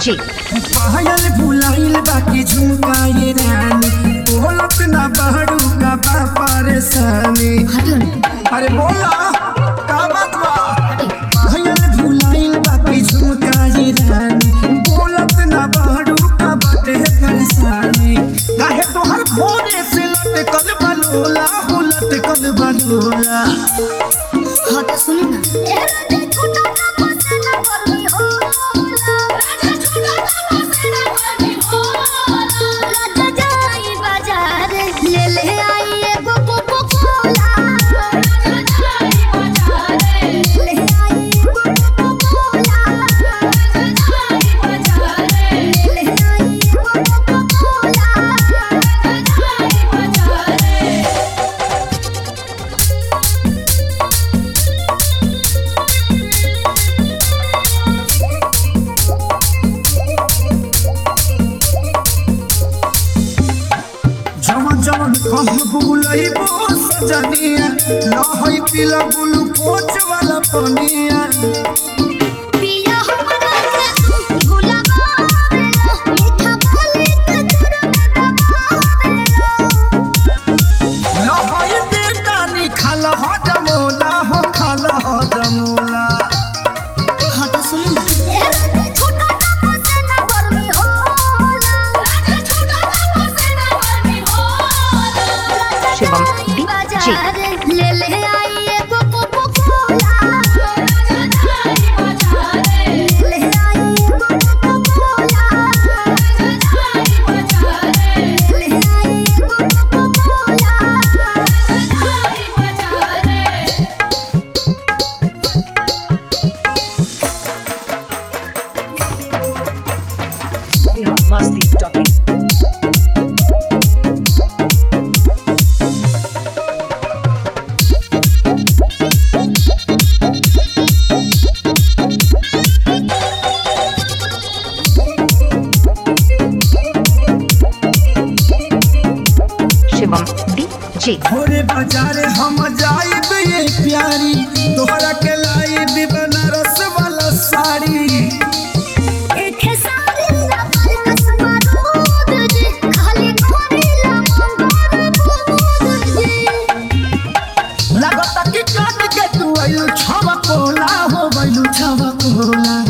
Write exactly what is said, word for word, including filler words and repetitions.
जी पायल भुलाइल बाकी झुमकाए रानी बोलत ना बहरू का बा परेशानी। अरे बोला का बात बा? पायल भुलाइल बाकी झुमकाए रानी बोलत ना बहरू का बाटे परेशानी। काहे तोहर भोरे से लटकल बलोला हो लटकल बलोला। हाँ तो सुनी ना जवन कह बुलइबो सजनिया लहई पिला बुलु कोच वाला पनिया। पिया हमरा से भुलावा मीठा बोली के तोरा दबावेला। लहई बेटा नी खाल हो जमोला हो खाल हो जमोला। हाँ तो सुनी ना छोटा टापा से ना गर्मी होला छोटा टापा से ना गर्मी होला। शिवम डी जी ले ले आई एगो कोको कोला ले आई एगो कोको कोला ले आई एगो कोको कोला। मस्ती टॉकिंग शिवम डी जी भोरे बाजार हम जाइब ये प्यारी तोहरा के लाइब बनारस वाला साड़ी। एक सारी ना पर कसमा दूध जी खाली खोरीला मंगोर दूध जी। लगता कि काट के तू आयु छवा कोला हो गइलु छवा कोला।